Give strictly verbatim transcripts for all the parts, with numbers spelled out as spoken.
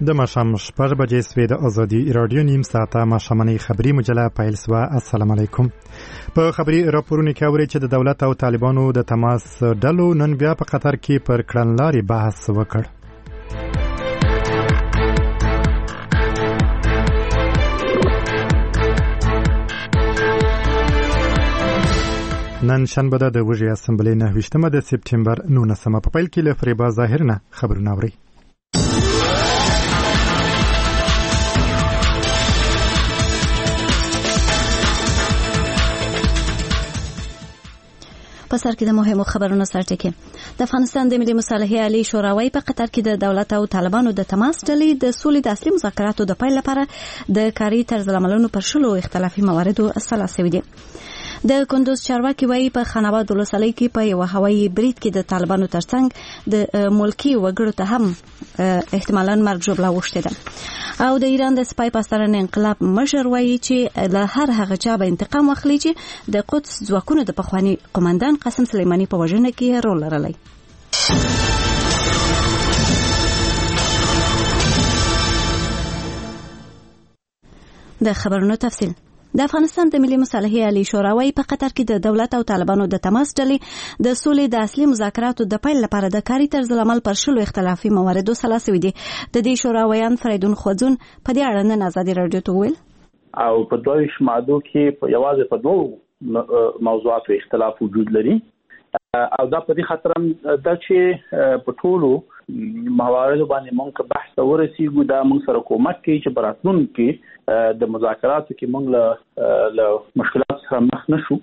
د ماښام شپږ بجې سوې د ازادي راډیو نیم ساعته ماښامنۍ خبري مجله پیل سوه. السلام علیکم. په خبري راپورونو کې اورئ چې د دولت او طالبانو د تماس ډلو نن بیا په قطر کې پر کړنلارې بحث وکړ. نن شنبه ده د وږي اسمبلۍ نهه ویشتمه د سپټمبر نولسمه. په پیل کې له فریبا ظاهر نه خبرونه اورئ. په سر کې د مهمو خبرونو سرټکی. د افغانستان د ملي مصالحې عالی شوراوی په قطر کې د دولت او طالبانو د تماس ډلې د سولې د اصلي مذاکراتو د پیل لپاره د کاري طرز العملونو پر شلو اختلافي مواردو اصلاح شوې دي. د کندوز چارواکي وایي په خان آباد ولسوالۍ کې په یو هوایي برید کې د طالبانو ترڅنګ د ملکی وګړو ته هم احتمالاً مرګ ژوبله وشته ده. او د ایران د سپای پاسداران انقلاب مشر وایي چې له هر هغه چا به انتقام واخلي چې د قدس ځواکونو د پخواني قومندان قاسم سلیماني په وژنه کې رول لرلی. د خبرونو تفصیل. د افغانستان د ملي مصالحې عالی شوراوی په قطر کې د دولت او طالبانو د تماس ډلې د سولې د اصلي مذاکراتو د پیل لپاره د کاري طرز العمل پر شلو اختلافي مواردو سلا شوي دي. د دې شوراویان فریدون خوځون په دې اړه نن ازادي راډیو ته وویل او په دوه ویشت ماده کې یوازې په دوه موضوعاتو اختلاف وجود لري او دا په دې خاطر دا چې په ټولو مواردو باندې مونږ بحث ورسیږو دا مونږ سره کومک کوي چې براتلون کې د مذاکراتو کې مونږ له مشکلات سره مخ نشو.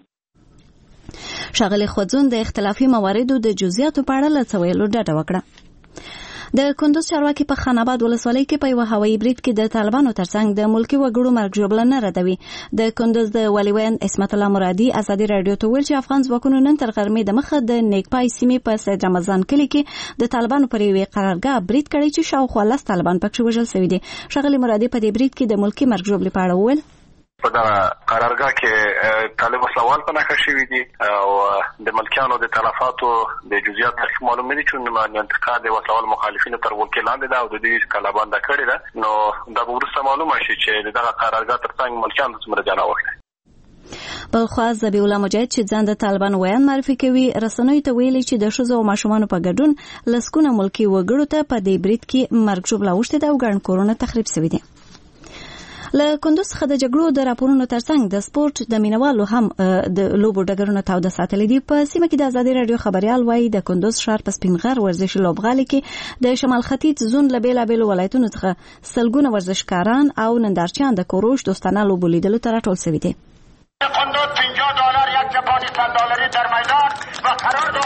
شاغلي خوځون د اختلافي مواردو د جزئیاتو په اړه له ویلو ډاډه وکړه. د کندوز چارواکي په خان آباد ولسوالۍ کې په یو هوایي برید کې د طالبانو ترڅنګ د ملکی وګړو مرګ ژوبله نه ردوي. د کندوز د ولیوین اسمت الله مرادي ازادي راډیو ته ویل چې افغان ځواکونو نن تر غرمې د مخه د نیکپای سیمې په سید رمضان کلي کې د طالبانو پر یوې قرارګاه برید کړی چې شاوخوا لس طالبان پکې وژل شوي دي. ښاغلي مرادي په دې برید کې د ملکی مرګ ژوبلې په اړه وویل په دا قرارګاه کې طالب وسلوال په نښه شوي دي او د ملکیانو د تلفاتو د جزئیات تحقیق معلوم دي چې منطقه د وسلوال مخالفینو تر ولکې لاندې ده او د دې کلابانده کړې ده. نو دا به وروسته معلومه شي چې دغه قرارګاه ترڅنګ ملکیانو څومره جان واخلي. بل خوا ذبیح الله مجاهد چې ځان د طالبان ویان معرفي کوي رسنیو ته ویلي چې د ښځو او ماشومانو په ګډون لسګونه ملکي وګړو ته په دې برید کې مرګ ژوبله اوښتې ده او ګڼ کورونه تخریب شوي دي. له کندوز څخه د جګړو د راپورونو ترڅنګ د سپورت د مینوالو هم د لوبو ډګرونه تاوده ساتلي دي. په سیمه کې د ازادي راډیو خبريال وایي د کندوز ښار په سپینغر ورزشي لوبغالي کې د شمال ختیځ زون له بېلابېلو ولایتونو څخه سلګونه ورزشکاران او نندارچیان د کوروش دوستانه لوبو لیدلو ته راټول شوي دي. کندوز پنجاه دلار یک ژاپنی صد دلاری در میدان و قرار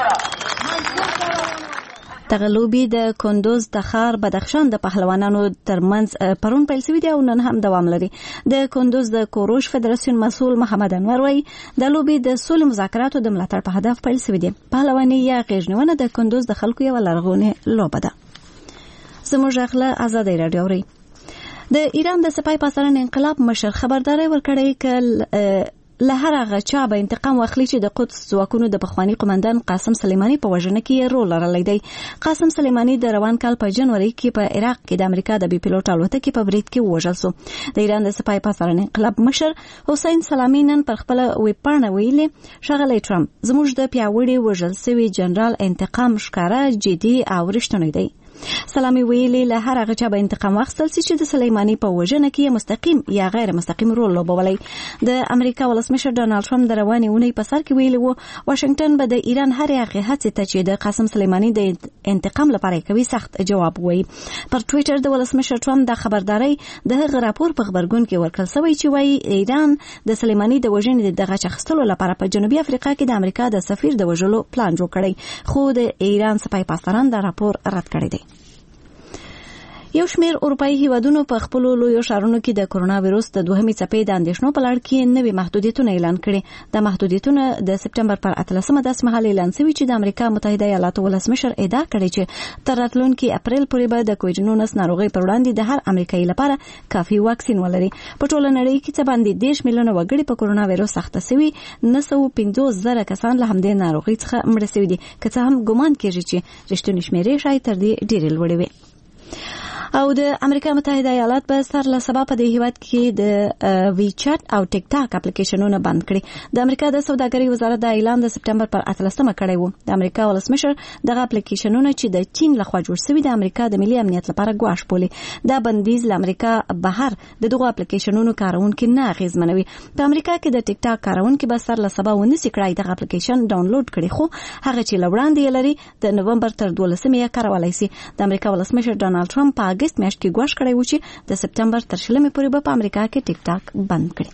دارد. دغه لوبي د کندوز تخار بدخشان د پهلوانانو ترمنځ پرون پیل شوې دي او نن هم دوام لري. د کندوز د کوروش فدراسیون مسؤل محمد انور وایي د لوبي د سولې مذاکراتو د ملاتړ په هدف پیل شوې دي. پهلواني یا غیږنیونه د کندوز د خلکو یو لرغونې لوبه ده. زموږ اخله ازادي راډیو اوري. د ایران د سپای پاسداران انقلاب مشر خبرداري ورکړی ک له هر هغه چا به انتقام واخلي چې د قدس ځواکونو د پخواني قومندان قاسم سلیماني په وژنه کې رول لرلی دی. قاسم سلیماني د روان کال په جنوري کې په عراق کې د امریکا د بي پیلوټ الوتکې په برید کې ووژل شو. د ایران د سپای پاسداران انقلاب مشر حسین سلامي نن پر خپله ویبپاڼه ویلي ښاغلی ټرمپ زموږ د پیاوړي وژل سوي جنرال انتقام ښکاره جدي او رښتونی دی. سلامي ویلي له هر هغه چا به انتقام واخیستل شي چې د سلیماني په وژنه کې مستقیم یا غیر مستقیم رول لوبولی. د امریکا ولسمشر ډانلډ ټرمپ د روانې اونۍ په سر کې ویلي وو واشنګټن به د ایران هرې هغې هڅې ته چې د قاسم سلیماني د انتقام لپاره کوي سخت جواب وایي. پر ټویټر د ولسمشر ټرمپ د خبرداري د هغه راپور په خبرګون کې ورکړل شوی چې وایي ایران د سلیماني د وژنې د غچ اخیستلو لپاره په جنوبي افریقا کې د امریکا د سفیر د وژلو پلان جوړ کړی خو د ایران سپای پاسداران دا راپور رد کړی دی. یو شمېر اروپایي هیوادونو په خپلو لویو ښارونو کې د کرونا ویروس د دوهمې څپې د اندېښنو په لړ کې نوي محدودیتونه اعلان کړي. دا محدودیتونه د سپټمبر پر اتلسمه داسې مهال اعلان شوي چې د امریکا متحده ایالاتو ولسمشر ادعا کړې چې تر راتلونکي اپریل پورې به د کووډ نولس ناروغۍ پر وړاندې د هر امریکایي لپاره کافي واکسین ولري. په ټوله نړۍ کې څه باندې دېرش میلیونه وګړي په کرونا ویروس اخته شوي، نه سوه پنځوس زره کسان له همدې ناروغۍ څخه مړه شوي دي، که څه هم ګمان کېږي چې رښتونې شمېرې شاید تر دې ډېرې لوړې وي. او د امریکا متحده ایالات به سر له سبا په دې هیواد کې د وی چټ او ټیک ټاک اپلیکیشنونه بند کړي. د امریکا د سوداګرۍ وزارت د اعلان د سپټمبر پر اتلسمه کړی وو. د امریکا ولسمشر دغه اپلیکیشنونه چې د چین لخوا جوړ شوي د امریکا د ملي امنیت لپاره ګواښ بولي. دا بندیز له امریکا بهر د دغه اپلیکیشنونو کارونکو نه اغیزمنوي. په امریکا کې د ټیک ټاک کارونکو به سر له سبا ونیسي کړای دغه اپلیکیشن ډاونلوډ کړي، خو هغه چې لوړاندې لري د نومبر تر دولسمې یې کارولای شي. د امریکا ولسمشر ډانلډ ټرمپ په اگست میاشت کې ګواښ کړی و چې د سپټمبر تر شلمې پورې به په امریکا کې ټیک ټاک بند کړي.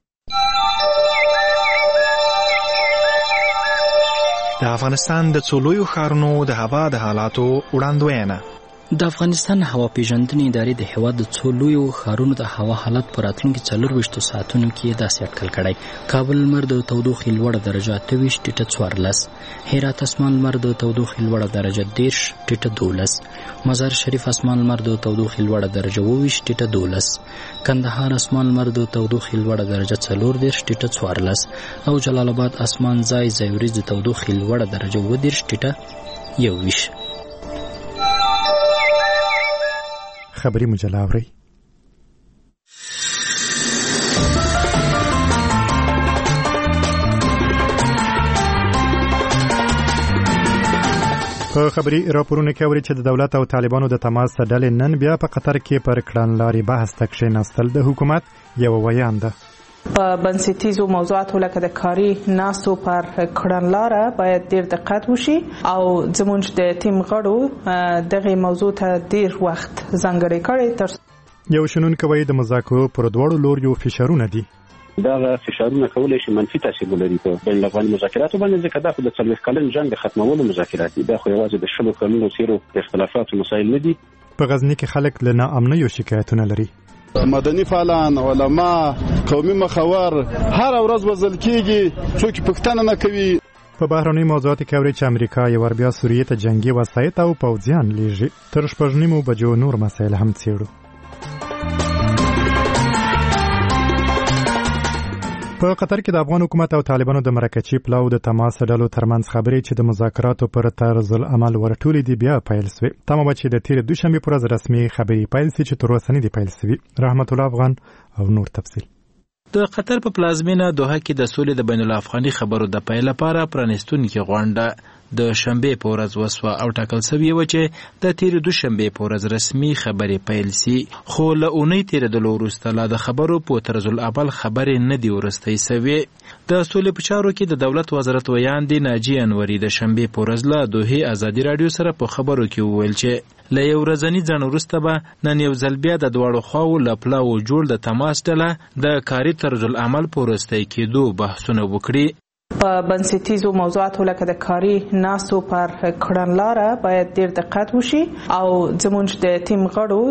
د افغانستان د څو لویو ښارونو د هوا د حالاتو وړاندوینه. د افغانستان هوا پیژندنې ادارې د هیواد د څو لویو ښارونو د هوا حالت په راتلونکي څلورویشتو ساعتونو کې داسې اټکل کړی. کابل لمر د تودوخې لوړه درجه اته ویشت ټیټه څوارلس، هرات اسمان لمر د تودوخې لوړه درجه دېرش ټیټه دولس، مزار شریف اسمان لمر د تودوخې لوړه درجه اووه ویشت ټیټه دولس، کندهار اسمان لمر د تودوخې لوړه درجه څلور دېرش ټیټه څوارلس او جلال آباد اسمان ځای ځای وریځ د تودوخې لوړه درجه اووه دېرش ټیټه یو ویشت. خبری مجله اورئ. په خبري راپورونه کې اوري چې د دولت او طالبانو د تماس ډلې نن بیا په قطر کې پر کړنلاري بحث ته کښېناستل. د حکومت یو ویان ده. په بنسټیزو موضوعاتو لکه د کاري ناستو پر کړنلاره باید ډیر دقت وشي او زموږ د ټیم غړو دغه موضوع ته ډیر وخت ځانګړی کړی. تر یو شنونکي وایي د مذاکرو پر دواړو لوریو فشارونه دي. دا فشارونه کولای شي منفي تاثیر ولري په بین الافغاني مذاکراتو باندې، ځکه دا خو د څلوېښت کلن جنګ د ختمولو مذاکرات دي. دا خو یوازې د شلو کلونو تیرو اختلافاتو مسایل نه دي. په غزني کې خلک له ناامنیو شکایتونه لري. مدني فعالان، علما، قومي مخور هر ورځ وزل کیږي، څوک پښتنه نه کوي. په بهرني موضوعاتو کې اوري چې امریکا یو ور بیا سوریې ته جنگي وسایط او پوځیان لیږي. تر شپږ نیمو بجو نور مسایل هم څېړو. په قطر کې د افغان حکومت او طالبانو د مرکچي پلاو د تماس ډلو ترمنځ خبرې چې د مذاکراتو پر طرز العمل ورټولې دي بیا پیل شوې. تمه به چې د تیر دوشنبه پر ورځ رسمي خبرې پیل شي چې تر اوسه نه دي پیل شوې. رحمت الله افغان او نور تفصیل. د قطر په پلازمینه دوحه کې د سولې د بین الافغاني خبرو د پیل لپاره پرانستونکې غونډه د شنبه په ورځ وسوه او ټاکل شوی و چې د تیر دوشنبه په ورځ رسمي خبرې پیل شي. خو له اونۍ تیرېدلو وروسته لا د خبرو په طرز العمل خبرې نه دي وروستۍ شوې. د سولې په چارو کې د دولت وزارت ویاندې ناجي انوري د شنبه په ورځ له دوحې ازادي رادیو سره په خبرو کې وویل چې له یو ورځني ځنډ وروسته به نن یو ځل بیا د دواړو خواو له پلاو جوړ د تماس ډله د کاري طرز العمل په وروستۍ کېدو بحثونه وکړي. په بنسټیزو موضوعاتو لکه د کاري ناستو پر کړنلاره باید ډیر دقت وشي او زموږ د ټیم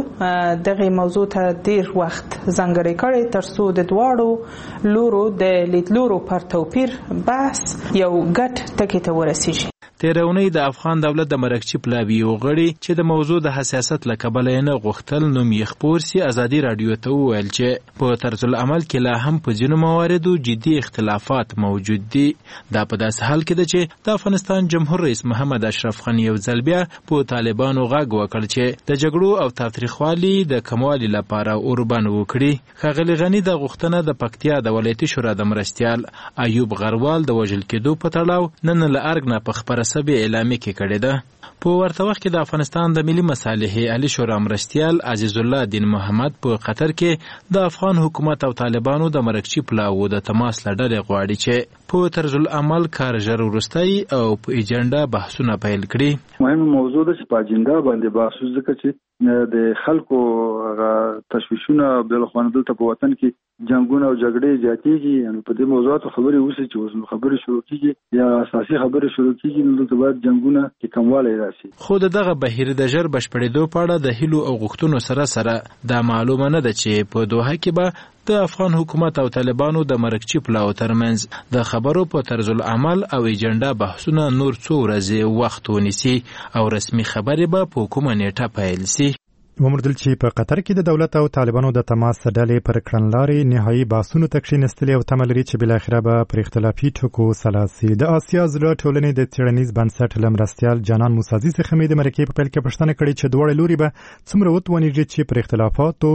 غړو دغه موضوع ته ډیر وخت ځانګړی کړی تر څو د دواړو لورو د لیدلورو پر توپیر بحث یو ګډ ټکي ته ورسیږي. تیرونی د افغان دولت د مرکچي پلاوی وغړي چې د موضوع د حساسیت له کبله نه غوښتل نوم یې خپور سي ازادي رادیو ته وویل چې په طرز العمل کې لا هم په ځینو مواردو جدي اختلافات موجود دي. دا په داسې حال کې ده چې د افغانستان جمهور رئیس محمد اشرف غنی یو ځل بیا په طالبانو غږ وکړ چې د جګړو او تاریخوالي د کموالي لپاره اوربان وکړي. ښاغلي غنی د غوښتنه د پکتیا د ولایتي شورا د مرستیال ایوب غروال د وژل کېدو په تړاو نن له ارګ نه په خبره سبي اعلامي کې کړې ده. په ورته وخت کې د افغانستان د ملي مصالحې علي شورا مرستیال عزیز الله دین محمد په قطر کې د افغان حکومت او طالبانو د مرکچي پلاو د تماس لړۍ غواړي چې په طرز العمل کار ژر وروستۍ او په ایجنډا بحثونه پیل کړي. مهمه موضوع ده چې په ایجنډا باندې بحث وکړي چې د خلکو تشویشونه بل خوانه دلته په وطن کې جنگونه او جګړې زیاتېږي. یعنی په دې موضوعاتو خبرې وشي چې اوس خبرې شروع کیږي یا اساسي خبرې شروع کیږي نو دلته باید جنگونه کې کموالی راشي. خو دغه بهیر د ژر بشپړېدو په اړه د هیلو او غوښتنو سره سره دا معلومه نه ده چې په دوحه کې به د افغان حکومت او طالبانو د مرکچي پلاو ترمنځ د خبرو په طرز العمل او ایجنډا بحثونه نور څو ورځې وخت ونیسي او رسمي خبرې به په کومه نیټه پیل شي. ومردل چې په قطر کې د دولت او طالبانو د تماس ډلې پر کړنلارې نهایي بحثونو ته کښېنستلې او تمه لري چې بالاخره به پر اختلافي ټکو سلاسي. د آسیا زړه ټولنې د څېړنیز بنسټ له مرستیال جانان موسازي څخه مې د مرکې په پیل کې پوښتنه کړې چې دواړه لوري به څومره وتوانیږي چې پر اختلافاتو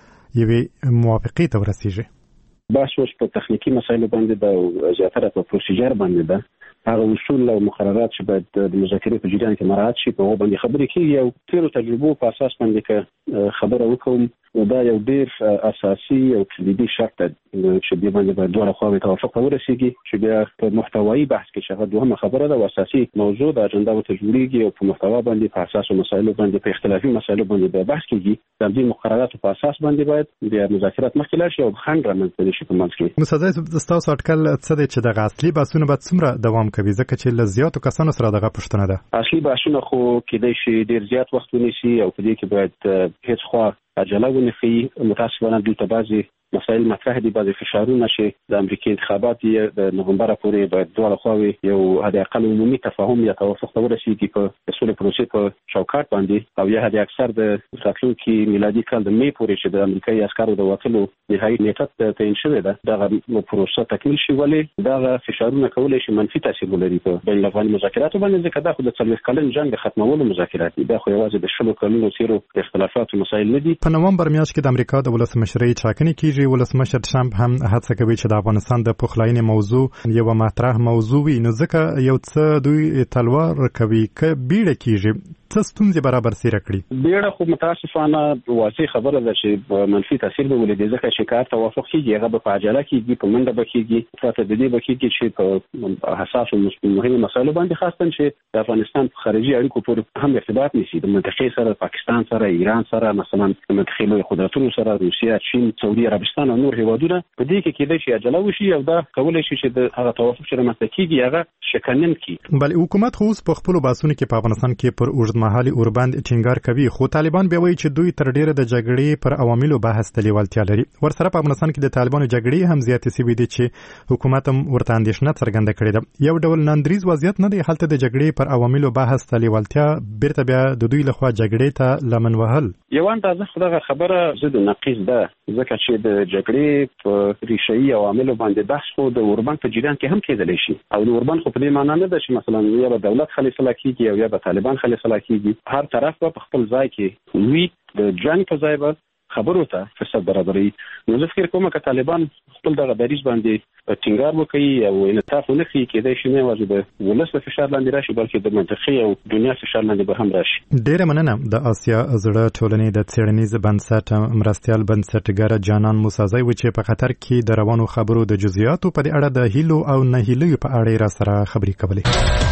یوې موافقې ته ورسیږي. بحث اوس په تخنیکي مسایلو باندې ده او زیاتره په پروسیجر باندې ده. هغه اصول او مقررات چې باید د مذاکرې په جریان کې مراعات شي په هغه باندې خبرې کېږي او تیرو تجربو په اساس باندې که خبره وکړم نو دا یو ډېر اساسي او کلیدي شرط دی چې دې باندې باید دواړه خواوې توافق ته ورسېږي چې بیا په محتوایي بحث کې چې هغه دوهمه خبره ده او اساسي موضوع د اجنډا ورته جوړېږي او په محتوا باندې په اساسو مسایلو باندې په اختلافي مسایلو باندې بیا بحث کېږي. د دې مقرراتو په اساس باندې باید بیا مذاکرات مخکې لاړ شي او خنډ رامنځته نه شي په منځ کې. موسازي ستاسو اټکل څه دی چې دغه اصلي بحثونه به څومره دوام کوي ځکه چې له زیاتو کسانو سره دغه پوښتنه ده؟ اصلي بحثونه خو کېدای شي ډېر زیات وخت ونیسي او په دې کې باید هیڅ خوا عجله ونخي. متاسفانه دلته بعضې مسایل مطرح دي، بعضې فشارونه چې د امریکا انتخابات دي د نومبر پورې باید دواړه خواوې یو حد اقل عمومي تفاهم یا توافق ته ورسېږي په سولې پروسې په چوکاټ باندې او یا حد اکثر د راتلونکي میلادي کال د مې پورې چې د امریکایي عسکرو د وتلو نهایي نیټه تعیین شوې ده دغه پروسه تکمیل شي. ولې دغه فشارونه کولی شي منفي تاثیر ولري په بین الافغاني مذاکراتو باندې ځکه دا خو د څلوېښت کلن جنګ د ختمولو مذاکرات دي، دا خو یوازې د شلو کلونو تېرو د اختلافاتو مسایل نه دي. په نومبر میاشت کې د امریکا د ولسمشرۍ ټاکنې کېږي. ولسمشر ټرمپ هم هڅه کوي چې د افغانستان د پخلاینې موضوع یو مطرح موضوع وي، نو ځکه یو څه دوی تلوار کوي که بیړه کېږي څه ستونزې برابر سیره کړي. بیړه خو متاسفانه واضح خبره ده چې منفي تاثیر به ولري ځکه چې کار توافق کېږي هغه به په عجله کېږي، په منډه به کېږي، پرته د دې به کېږي چې په حساسو مهمو مسایلو باندې خاصتاً چې د افغانستان په خارجي اړیکو پورې هم ارتباط نیسي، د منطقې سره، پاکستان سره، ایران سره، مثلا د منطقې لوی قدرتونو سره، روسیه، چین، سعودي عربستان او نور هیوادونه په دې کې کېدای شي عجله وشي او دا کولی شي چې د هغه توافق چې رامنځته کېږي هغه شکنن کړي. بلې حکومت خو اوس په خپلو بحثونو کې په افغانستان کې پر اوږدمهالي اوربند ټینګار کوي، خو طالبان بیا وایي چې دوی تر ډیره د جګړې پر عواملو بحث ته لیوالتیا لري. ورسره په افغانستان کې د طالبانو جګړې هم زیاتې شوې دي چې حکومت هم ورته اندېښنه څرګنده کړې ده. یو ډول ناندریز وضعیت نه دی هلته د جګړې پر عواملو بحث ته لیوالتیا بیرته بیا د دوی لخوا جګړې ته لمن وهل. یو اندازه خو دغه خبره ضد نقیض ده ځکه چې د جګړې په ریښایي عواملو باندې بحث خو د اوربند په جریان کې هم کېدلی شي او د اوربند خو په دې معنا نه ده چې مثلا یا به دولت خلیفه کېږي او یا به طالبان خلیفه کېږي. هر طرف به په خپل ځای کې وي، د جنګ په ځای به خبرو ته فرصت برابري. نو زه فکر کوم که طالبان خپل دغه دریځ باندې ټینګار وکړي او انعطاف ونه کړي کېدای شي نه یوازې د ولس په فشار لاندې راشي بلکې د منطقې او دنیا فشار لاندې به هم راشي. ډېره مننه. د آسیا زړه ټولنې د څېړنیز بنسټ مرستیال بنسټګر جانان موسازی و چې په خطر کې د روانو خبرو د جزئیاتو په اړه د هیلو او نه هیلو په اړه را سره خبرې کولې.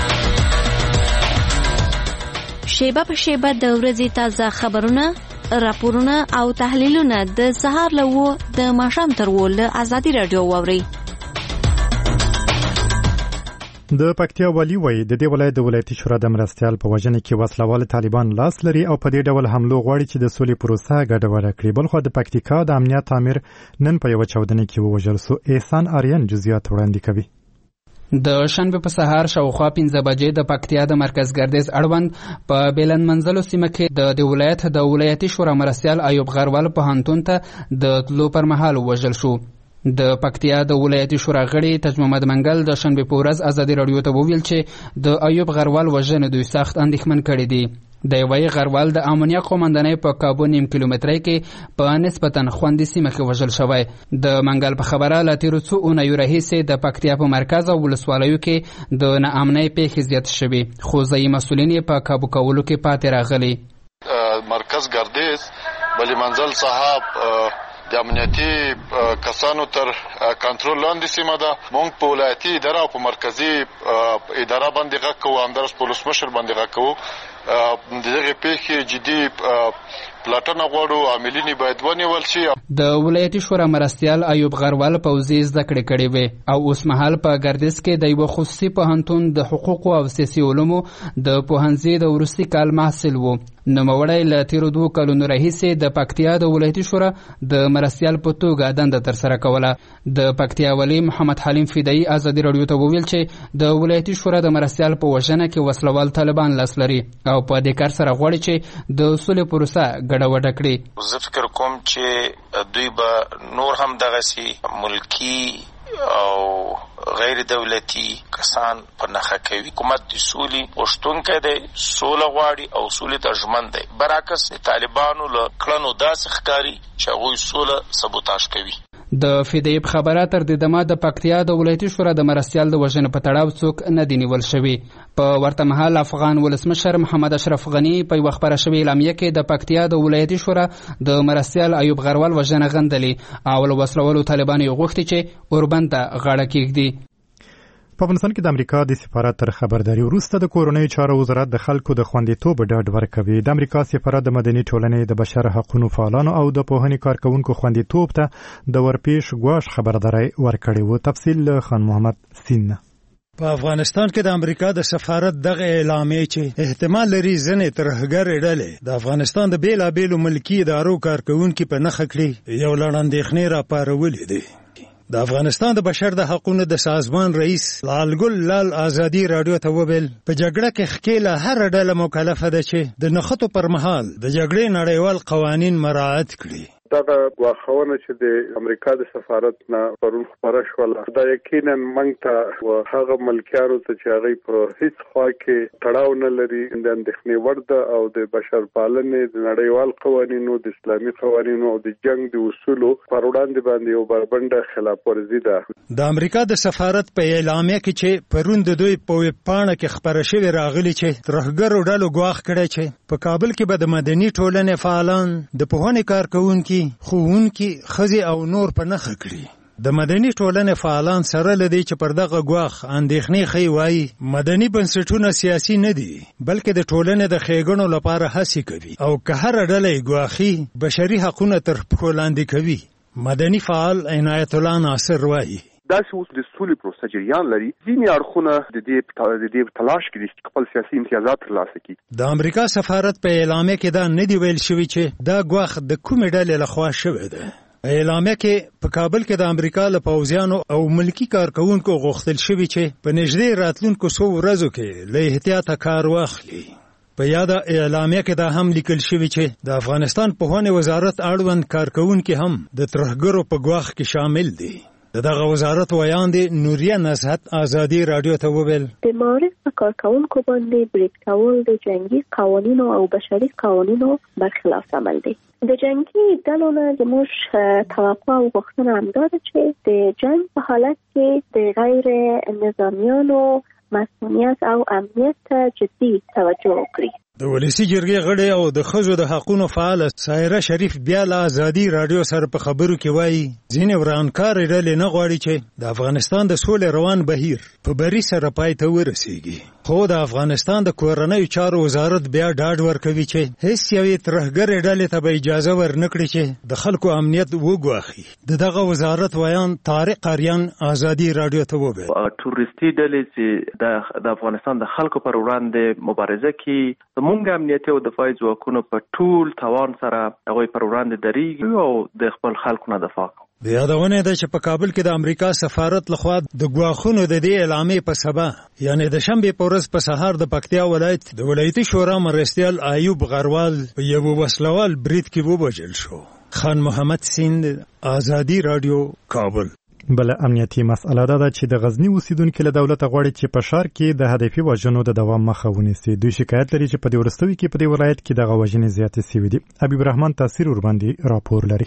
شیبه په شیبه د ورځې تازه خبرونه، راپورونه او تحلیلونه د سهار له وو د ماښام تر وو له ازادي رادیو واوري. د پکتیا والی وایي د دې ولایت د ولایتي شورا د مرستیال په وژنه کې وسلوال طالبان لاس لري او په دې ډول حملو غواړي چې د سولې پروسه ګډوډه کړي. بلخو د پکتیکا د امنیت امیر نن په یو چاودنه کې ووژل شو. احسان آریان جزئیات وړاندې کوي. د شنبه په سهار شاوخوا پنځه بجې د پکتیا د مرکز ګردیز اړوند په بیلن منزلو سیمه کې د ولایت د ولایتي شورا مرستیال ایوب غروال په هانتون ته د تلو پر مهال وژل شو. د پکتیا د ولایتي شورا غړي تج محمد منګل د شنبه په ورځ ازادي رادیو ته وویل چې د ایوب غروال وژنه دوی سخت اندېښمن کړي دي. د یوې غروال د امونیا قومندانۍ په کابو نیم کیلومترۍ کې په نسبتا خوندي سیمه کې وژل شوی. د منګل په خبره له تیرو څو اونیو راهیسې د پکتیا په مرکز او ولسوالیو کې د ناامنۍ پیښې زیاتې شوې، خو ځایي مسؤلین یې په کابو کولو کې پاتې راغلي. مرکز ګردیز بلی منزل صاحب د امنیتي کسانو تر کنټرول لاندې سیمه ده. موږ په ولایتي اداره او په مرکزي اداره باندې غږ کوو، همدارس په ولسمشر باندې غږ کوو. د دغې پیښې جدي پلټنه غواړو، عاملین باید ونیول شي. د ولایتي شورا مرستیال ایوب غروال پوځي زده کړې کړې وې او اوس مهال په ګردیز کې د یوه خصوصي پوهنتون د حقوقو او سیاسي علومو د پوهنځي د وروستي کال محصل و. نوموړی له تیرو دوو کلونو راهیسې د پکتیا د ولایتي شورا د مرستیال په توګه دنده ترسره کوله. د پکتیا والي محمد حلیم فدایي ازادي رادیو ته وویل چې د ولایتي شورا د مرستیال په وژنه کې وسلوال طالبان لاس لري او په دې کار سره غواړي چې د سولې پروسه ګډوډه کړي. زه فکر کوم چې دوی به نور هم دغسې ملکی او غیر دولتي کسان په نخښه کوي. حکومت د سولې غوښتونکی دی، سوله غواړي او سولې ته ژمن دی. برعکس د طالبانو له کړنو داسې ښکاري چې هغوی سوله سبوتاژ کوي. د فدیب خبره تر دې دمه د پکتیا د ولایتي شورا د مرستیال د وژنې په تړاو څوک نه دي نیول شوي. په ورته مهال افغان ولسمشر محمد اشرف غني په یوه خپره شوې اعلامیه کې د پکتیا د ولایتي شورا د مرستیال ایوب غروال وژنه غندلې او له وسلوالو طالبانو یې غوښتي چې اوربند ته غاړه کېږدي. په افغانستان کې د امریکا د سفارت تر خبرداري وروسته د کورنیو چارو وزارت د خلکو د خوندیتوب ډاډ ورکوي. د امریکا سفارت د مدني ټولنې د بشر حقوقو فعالانو او د پوهنې کارکونکو خوندیتوب ته د ورپېښ ګواښ خبرداري ورکړې و. تفصیل خان محمد سین. په افغانستان کې د امریکا د سفارت دغه اعلامیه چې احتمال لري ځینې ترهګرې ډلې د افغانستان د بیلابیلو ملکي ادارو کارکونکي په نښه کړي یو لړ اندېښنې راپارولې دي. د افغانستان د بشر د حقوقو د سازمان رئیس لالګل لال آزادي رادیو ته وویل په جګړه کې ښکېله هر ډله مکلفه ده چې د نښتو پر مهال د جګړې نړیوال قوانین مراعات کړي. دغه واخونه چې د امریکا د سفارت نه پرون خبره شوله دا یقینا موږ ته هغه ملکیانو ته چې هغه په هیڅ خوا کې تړاو نه لري د اندېښنې وړ ده او د بشر پالنې د نړیوال قوانینو د اسلامي قوانینو او د جنگ د اصولو پر وړاندې باندې یو بربنده خلاف ورزي ده. د امریکا د سفارت په اعلامیه کې چې پرون د دوی په ویب پاڼه کې خبره شوې راغلي چې ترهګرو ډلو ګواښ کړی چې په کابل کې به د مدني ټولنې فعالان د پوهنې کارکونکي ښوونکي ښځې او نور په نښه کړي. د مدني ټولنې فعالان سره له دې چې پر دغه ګواښ اندېښنې ښیي وایي مدني بنسټونه سیاسي نه دي بلکې د ټولنې د ښېګڼو لپاره هڅې کوي او که هره ډله یې ګواښي بشري حقونه تر پښو لاندې کوي. مدني فعال عنایت الله ناصر وایي داسې اوس د سولې پروسه جریان لري ځینې اړخونه د دې د دې تلاش کې دي چې خپل سیاسي امتیازات ترلاسه کړي. د امریکا سفارت په اعلامیه کې دا نه دی ویل شوی چې دا ګواښ د کومې ډلې لخوا شوی دی. اعلامیه کې په کابل کې د امریکا له پوځیانو او ملکی کارکونکو غوښتل شوی چې په نږدې راتلونکو څو ورځو کې له احتیاطه کار واخلي. په یاده اعلامیه کې دا هم لیکل شوی چې د افغانستان پوهنې وزارت اړوند کارکونکي هم د ترهګرو په ګواښ کې شامل دي. دغه وزارت ویاندې نوریه نصحت آزادي رادیو ته وویل د معارف په کارکونکو باندې برید کول د جنگي قوانینو او بشري قوانینو برخلاف عمل دی. د جنگي ډلو نه زموږ توقع او غوښتنه همدا ده چې د جنگ په حالت کې د غیر نظامیانو مسئولیت او امنیت ته جدي توجه وکړي. د ولسی جرګې غړي او د ښځو د حقوقو فعال سایره شریف بیا له آزادي رادیو سره په خبرو کې وایي ځینې ورانکارې ډلې نه غواړي چې د افغانستان د سولې روان بهیر په بري سره پای ته ورسیږي. خو د افغانستان د کورنیو چارو وزارت بیا ډاډ ورکوي چې هیڅ یوې ترهګرې ډلې ته به اجازه ورنکړي چې د خلکو امنیت وګواښي. د دغه وزارت ویان طارق اریان آزادي رادیو ته وویل تورستي ډلې چې د افغانستان د خلکو پر وړاندې مبارزه کوي مونږ امنیتي او دفاعي ځواکونو په ټول توان سره هغوی پر وړاندې درېږي او د خپل خلکو نه دفاع کوي. د یادونې ده چې په کابل کې د امریکا سفارت لخوا د ګواښونو د دې اعلامیې په سبا یعنی د شنبې په ورځ په سهار د پکتیا ولایت د ولایتي شورا مرستیال ایوب غروال په یو وسلوال برید کې ووژل شو. خان محمد سیند آزادي رادیو کابل. بل امنیتي مسأله ده چې د غزنی اوسیدونکو له دولت غواړي چې په ښار کې د هدفي وژنو د دوام مخه ونیسي. دوی شکایت لري چې په دې ورستوي کې په دې ولایت کې د وژنې زیاتې شوې دي. حبیب الرحمن تاثیر ور باندې راپور لري.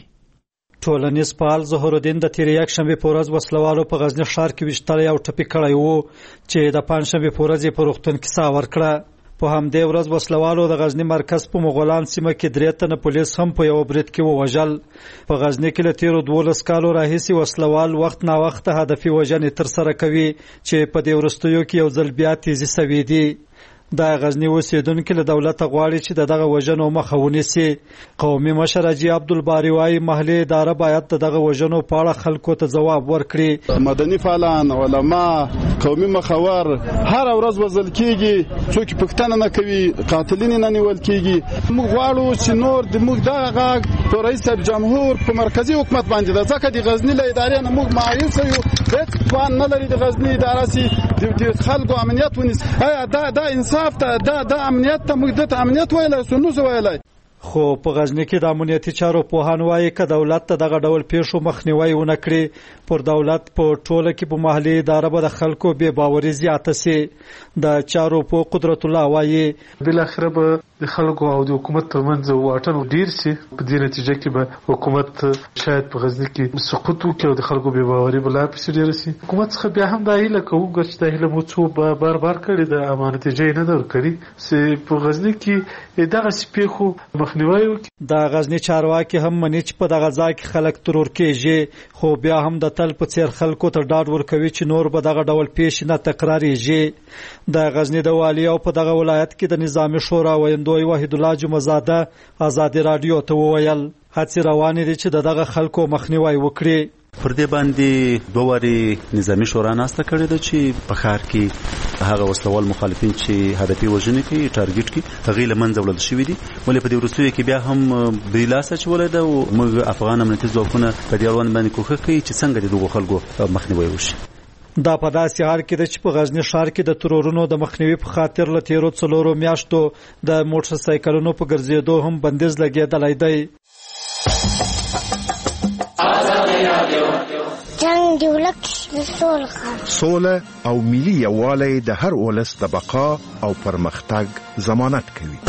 ټولنیز فعال ظهور الدین د تیر یک شنبه په ورځ وسلوالو په غزنی ښار کې وشتل یو ټپي کړی وو چې د پنځشنبه په ورځ په روغتون کې سا ورکړه. په همدې ورځ وسلوالو د غزنی مرکز په مغولان سیمه کې درې تنه پولیس هم په یو برید کې ووژل. په غزنی کې له تیرو دولس کالو راهیسې وسلوال وخت نا وخت هدفي وژنې ترسره کوي چې په دې وروستیو کې یو ځل بیا تیزی سوي دي. د غزنی اوسیدونکو له دولت غواړي چې دغه وژنو مخه ونیسي. قومي مشر حاجي عبدالباري وايي محلي اداره باید دغه وژنو په اړه خلکو ته ځواب ورکړي. مدني فعالان علما قومي مخور هر ورځ وژل کیږي څوک پښتنه نه کوي قاتلین نه نیول کیږي. موږ غواړو چې نور د موږ دغه غاګ په رئیس جمهور په مرکزی حکومت باندې ځکه د غزنی له ادارې نه موږ مایوس یو هیڅ پلان نه لري د غزنی اداره سي د خلکو امنیت ونیسي. آیا دا دا انصاف ته دا د امنیت ته موږ د امنیت ویلای سو نو ویلای؟ خو په غزنی کې د امنیتي چارو پوهان وایي ک دولت ته دغه ډول پیښو مخنیوي ونه کړي پر دولت په ټوله کې په محلي اداره به د خلکو بے باوري زیاته سي. د چارو په قدرت الله وایي بل اخر به د خلکو او د حکومت ترمنځ واټن ډیر سي. په دې نتیجه کې به حکومت شاید په غزنی کې سقوط وکړي او د خلکو بے باوري بل اپ سي ډیر سي. حکومت څخه بیا هم د هیله کوو چې د هیله مو څو بار بار کړی د امانت جې نه در کړی سي په غزنی کې دغه سپیخو د غزنی چارواکي هم مني چې په دغه ځای کې خلک ترور کېږي خو بیا هم د تل په څیر خلکو ته ډاډ ورکوي چې نور به دغه ډول پیښ نه تکراریږي. د غزنی د والی او په دغه ولایت کې د نظامی شورا ویندوی وحید الله جمعزاده آزادی رادیو ته وویل هڅې روانې دي چې دغه خلکو مخنیوي وکړي. پر دې باندې دوه واري نظامی شورا ناسته کړې ده چې په ښار کې هغه وسلوال مخالفین چې هدفي وژنې کوي ټارګټ کوي هغه لمنځه وړل شوی دي. ولې په دې وروستیو کې بیا هم بریلاسه چولې ده او موږ افغان امنیتي ځواکونه په دې اړوند باندې کوښښ کوي چې څنګه د دغو خلکو مخنیوي وشي. دا په داسې حال کې ده چې په غزنی ښار کې د ترورونو د مخنیوي په خاطر له تیرو څلورو میاشتو د موټر سایکلونو په ګرځېدو هم بندیز لګېدلی دی. جنگ دی ولک سوله سوله او ملي یووالی د هر ولس د بقا او پرمختګ ضمانت کوي.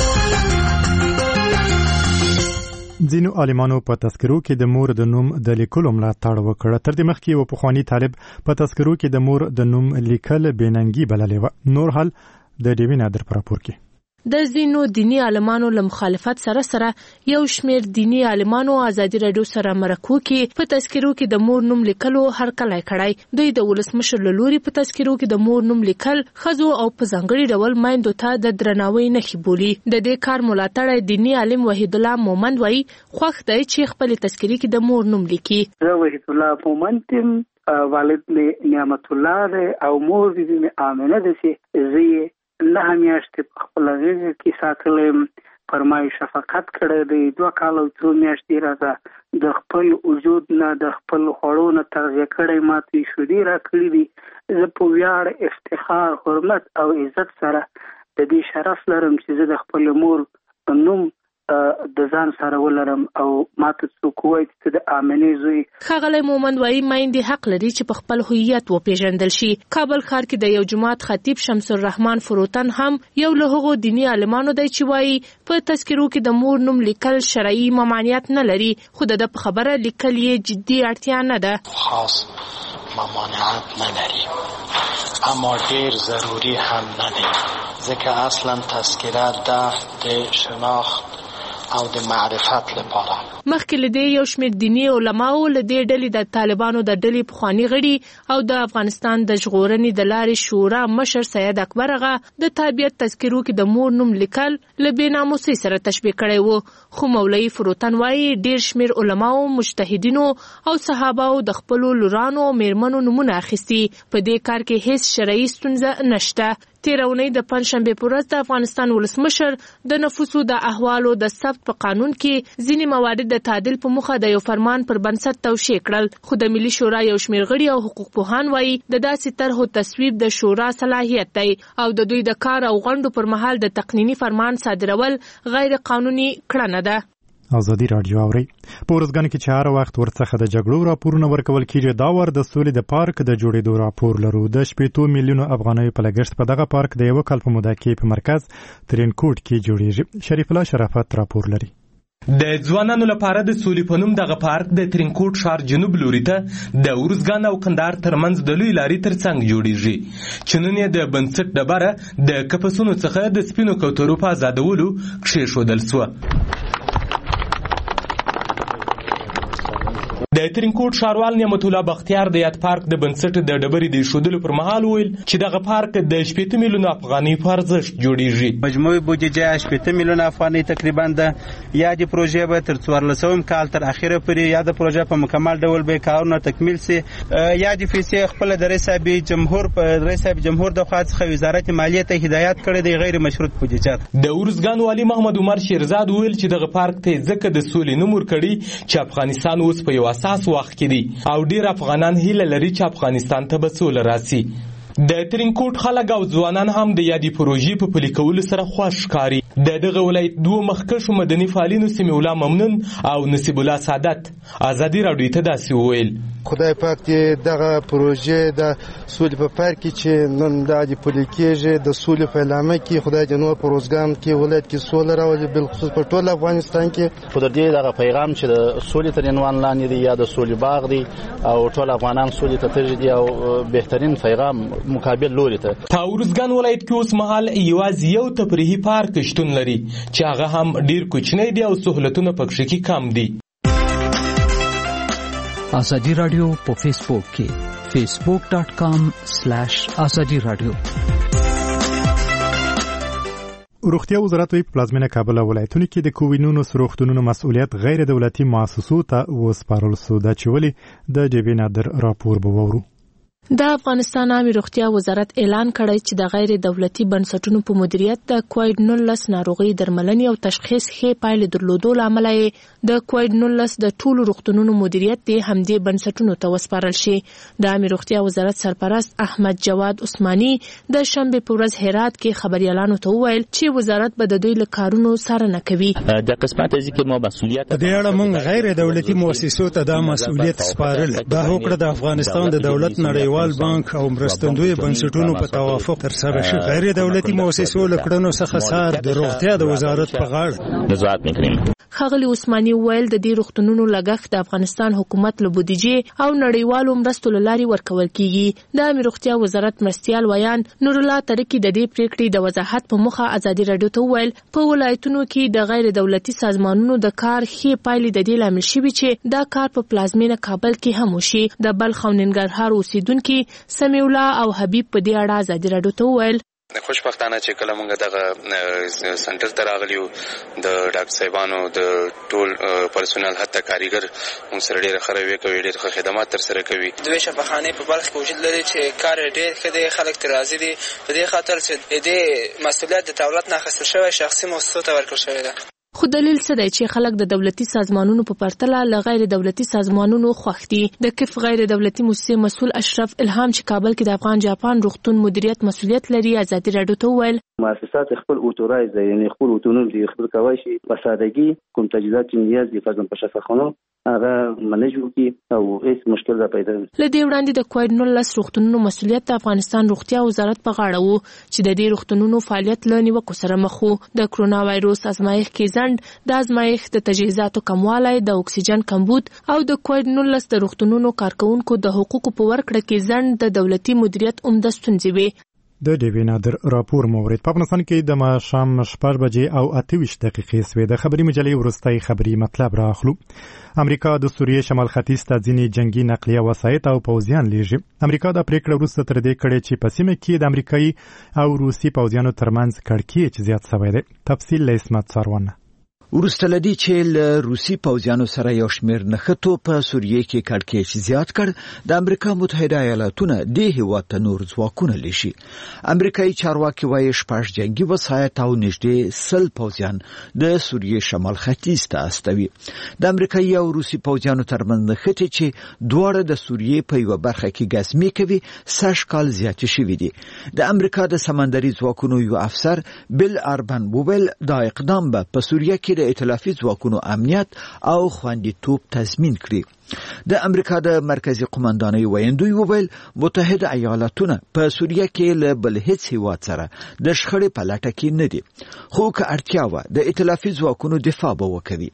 ځینو عالمانو په تذکرو کې د مور د نوم د لیکلو ملاتړ وکړ. تر دې مخکې یو پخوانی طالب په تذکرو کې د مور د نوم لیکل بېننګي بللی و. نور حال د ډیوي نادر په راپور کې. د ځینو دینی عالمانو له مخالفت سره سره یو شمیر دینی عالمانو ازادي رادیو سره مرکو کې په تذکرو کې د مور نوم لیکلو هر کله کړای. دوی د ولسمشر له لوري په تذکرو کې د مور نوم لیکل خزو او په ځانګړي ډول مایندو ته د درناوي نښې بولي. د دې کار ملاتړ دینی عالم وحید الله مومند وایي خوښ دی چې خپل تذکرې کې د مور نوم لیکي. زه وحید الله مومند والد می نعمت الله او مور دې امنه ده چې زه نه همیاشتې په خپل غېږ کې ساتلم فرمایي شفقت کړی دی. دوه کاله او څو میاشتې راته د خپل وجود نه د خپل خوړو نه تغذیه کړی ماته شیدې راکړي دي. زه په ویاړ افتخار حرمت او عزت سره د دې شرف لرم چې زه د خپل مور نوم د ځان سره ولرم او ماته څوک وایي چې د امنې زوی. ښاغلی مومند وایي میندې حق لري چې په خپل هویت وپېژندل شي. کابل ښار کې د یو جماعت خطیب شمس الرحمن فروتن هم یو له هغو دینی عالمانو دی چې وایي په تذکرو کې د مور نوم لیکل شرعي ممانعت نه لري خو د ده په خبره لیکل یې جدي اړتیا نه ده. خاص ممانعت نه لري اما ډیر ضروري هم نه دی ځکه اصلا تذکره ده د شناخت او د معرفت لپاره. مخکې له دې یو شمېر دیني علماو له دې ډلې د طالبانو د ډلې پخواني غړي او د افغانستان د ژغورنې د لارې شورا مشر سید اکبر اغا د تابعیت تذکرو کې د مور نوم لیکل له بېناموسۍ سره تشبیه کړی و. خو مولوي فروتن وایي ډېر شمېر علماو مجتهدینو او صحاباو د خپلو لورانو او میرمنو نومونه اخیستي. په دې کار کې هیڅ شرعي ستونزه نشته. تېره اونۍ د پنجشنبې په ورځ د افغانستان ولسمشر د نفوسو د احوالو د ثبت په قانون کې ځینې موارد د تعدیل په موخه د یو فرمان پر بنسټ توشیح کړل. خو د ملي شورا یو شمېر غړي او حقوق پوهان وایي د داسې طرحو تصویب د شورا صلاحیت دی او د دوی د کار او غونډو پر مهال د تقنیني فرمان صادرول غیر قانوني کړنه ده. آزادی رادیو اوري په ورځګان کې چې هر وخت ورڅخه د جګړو راپورونه ورکول کیږي. دا ور د سولې د پارک د جوړېدو راپور لرو. د شپېتو میلیونو افغانیو په لګښت په دغه پارک د یو کال په موده کې په مرکز ترینکوټ کې جوړیږي. شریف الله شرافت راپور لري. د ځوانانو لپاره د سولې په نوم دغه پارک د ترینکوټ ښار جنوب لوري ته د ورځګان او کندهار ترمنځ د لوی لارې ترڅنګ جوړیږي چې نن یې د بنسټ ډبره د کپسونو څخه د سپینو کوترو په آزادولو کښېښودل سوه. د ترینکوټ ښاروال نعمت الله بختیار د یاد پارک د بنسټ د ډبرې د ایښودلو پر مهال وویل چې دغه پارک د شپېته میلیونو افغانیو په ارزښت جوړیږي. مجموعي بودیجه شپېته میلیونه افغانۍ تقریبا ده. یادې پروژې به تر څوارلسم کال تر اخره پورې یاده پروژه په مکمل ډول به کارونه تکمیل سي. یادې پیسې خپل د رئیس صاحب جمهور په رئیس صاحب جمهور د خوا څخه وزارت مالیې ته هدایت کړی دی غیر مشروط بودیجه. د ورځګان والي محمد عمر شیرزاد ویل چې دغه پارک ته ځکه د سولې نوم ورکړي چې افغانستان اوس په یو اساس وخت کې دی او ډیر افغانان هیله لري چې افغانستان ته به سوله راسي. د ترینکوټ خلک او ځوانان هم د یادې پروژې په پلي کولو سره خوښ ښکاري. د دغه ولایت دوه مخکښو مدني فعالینو سمیع الله ممنون او نصیب الله سعادت ازادي راډیو ته داسې وویل: خدای پاک دې دغه پروژې د سولې په پار کې چې نن دا د پلي کېږي د سولې په اعلان کې خدای دې نور په روزګان کې ولایت کې سوله راولي، بالخصوص په ټول افغانستان کې. خدای دې دغه پیغام چې د سولې تر عنوان لاندې دی یا د سولې باغ دی او ټول افغانان سولې ته ترجیح دي او بهترین پیغام مقابل لوري ته. په ارزګان ولایت کې اوس مهال یوازې یو تفریحي پارک شتون لري چې هغه هم ډیر کوچنی دی او سہولتونه پکې کې کم دي. ازادي رادیو په فیسبوک کې فیسبوک ډاٹ کام سلیش ازادي رادیو. روغتیا وزارت په پلازمینه کابل ولایتونو کې د کووینونو سروختونونو مسؤلیت غیر دولتي مؤسسو ته وسپارل شو. دا چې ولې د جبی نادر راپور به وورو. د افغانستان عامه روغتیا وزارت اعلان کړی چې د غیر دولتي بنسټونو په مدیریت د کووډ نولس ناروغي درملنې او تشخیص ښه پایلې درلودو لامل یې د کووډ نولس د ټولو روغتونونو مدیریت د همدې بنسټونو ته وسپارل شي. د عامه روغتیا وزارت سرپرست احمد جواد عثماني د شنبه په ورځ هرات کې خبريالانو ته وویل چې وزارت به د دوی له کارونو څارنه کوي. د قسمت ذکر مو مسؤلیت د اړه موږ غیر دولتي مؤسسو ته د مسؤلیت سپارل دا هوکړه د افغانستان د دولت نړیوال بانک او مرستندوی بنسټونو په توافق تر سره شي. غیر دولتي مؤسسو لکړنو څخه سار د روغتیا د وزارت په غاړه نظارت میکنیم. ښاغلي عثماني ویل د دې روغتونونو لګښت د افغانستان حکومت له بودیجې او نړیوالو مرستو له لارې ورکول کیږي. د عامه روغتیا وزارت مرستیال ویان نور الله ترکی د دې پریکړې د وضاحت په مخه ازادي راډیو ته ویل په ولایتونو کې د غیر دولتي سازمانونو د کار ښې پایلې د دې لامل شوي چې دا کار په پلازمینه کابل کې هم وشي. د بلخ او ننګرهار اوسیدونکو سمیع الله او حبیب په دې اړه ازادي راډیو ته ویل: خوشبختانه چې کله موږ دغه سنټر ته راغلیو د ډاکټر صاحبانو د ټول پرسونل حتی کاریګر موږ سره ډېره ښه رویه کوي، ډېر ښه خدمات ترسره کوي. دوی شفاخانې په بلخ کې وجود لري چې کار ډېر ښه دی، خلک ترې راضي دي په دې خاطر چې دې مسؤلیت د دولت نه اخیستل شوی شخصي مؤسسو ته ورکړل شوی ده. خو دلیل څه دی چې خلک د دولتي سازمانونو په پرتله له غیر دولتي سازمانونو خوښ دي؟ د کف غیر دولتي مؤسسې مسؤل اشرف الهام چې کابل کې د افغان جاپان روغتون مدیریت مسؤلیت لري ازادي راډیو ته وویل: مؤسسات خپل اوتورایز دي، یعنی خپل اوتونوم دي، خپل کوي شي په سادهګي کوم تجهیزات چې نیاز دي فرضاً په شفاخانو هغه منیجو کی او هیڅ مشکل را پیدا نه. لدې وړاندې د کووډ نولس روغتونونو مسؤلیت د افغانستان روغتیا وزارت په غاړه وو چې د دې روغتونونو فعالیت له نیوکو سره مخ وو. د کرونا وایروس ازمایښت کې ځنډ، د ازمایښت د تجهیزاتو کموالی، د اکسیجن کمبود او د کووډ نولس د روغتونونو کارکونکو د حقوقو په ورکړه کې ځنډ د دولتي مدیریت عمده ستونزې وې. د ډیوی نادر راپور مورید په افغانستان کې د ماښام شپږ بجې او اته ویشت دقیقې سوې. د خبري مجلې وروستۍ خبري مطلب راخلو. امریکا د سوریې شمال ختیځ ته ځینې جنگي نقلیه وسایط او پوځیان لیږي. امریکا د پریکړه وروسته تر دې کړې چې په سیمه کې د امریکایي او روسي پوځیانو ترمنځ کړکېچ زیات شوی دی. تفصیل له اسمت سروانه. وروسته لدی چې له روسي پوځیانو سره یو شمېر نښتو په سوریې کې کړکېچ زیات کړ، د امریکا متحده ایالاتونه دې هېواد ته نور ځواکونه لیږي. امریکایي چارواکي وایي شپږ جنګي وسایط او نږدې سل پوځیان د سوریې شمال ختیځ ته استوي. د امریکایي او روسي پوځیانو ترمنځ نښتې چې دواړه د سوریې په یوه برخه کې ګزمې کوي سږ کال زیاتې شوي دي. د امریکا د سمندري ځواکونو یو افسر بیل اربن وویل دا اقدام به په سوریه کې د ائتلافي ځواکونو امنیت او خوندیتوب تضمین کړي. د امریکا د مرکزی قومندانۍ ویاندوی وویل متحده ایالاتونه په سوریه کې له بل هیڅ هیواد سره د شخړې په لټه کې نه دي، خو که اړتیا وه د ائتلافي ځواکونو دفاع به وکوي.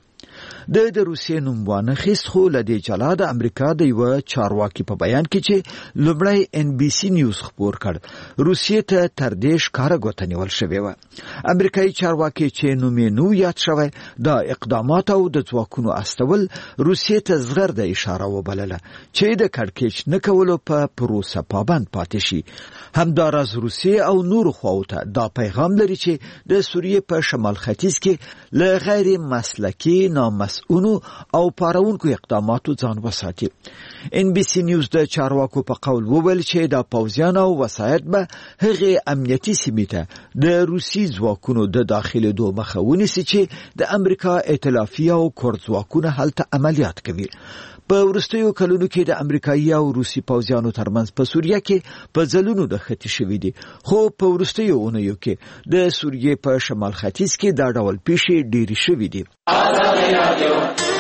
د د روسیې نوم وانخیست، خو له دې جلا د امریکا د یوه چارواکي په بیان کې چې لومړی ان بي سي نیوز خپور کړ روسیې ته تر دې ښکاره ګوته نیول شوې وه. امریکایي چارواکي چې نوم یې نو یاد شوی دا اقدامات او د ځواکونو استول روسیې ته زغرده اشاره وبلله چې د کړکېچ نه کولو په پروسه پابند پاتې شي. همداراز روسیې او نورو خواو ته دا پیغام لري چې د سوریې په شمال ختیځ کې له غیر مسلکي نامسؤونو او پارونکو اقداماتو ځان وساتي. ان بي سي نیوز د چارواکو په قول وویل چې دا پوځیان او وسایط به هغې امنیتي سیمې ته د روسي ځواکونو د داخلېدو مخه ونیسي چې د امریکا ائتلافي او کورد ځواکونه هلته عملیات کوي. په وروستیو کلونو کې د امریکایي او روسي پوځیانو ترمنځ په سوریه کې په ځلونو د ختی شوې دي، خو په وروستیو اونیو کې د سوریې په شمال ختیځ کې دا ډول پیښې ډېرې شوې دي.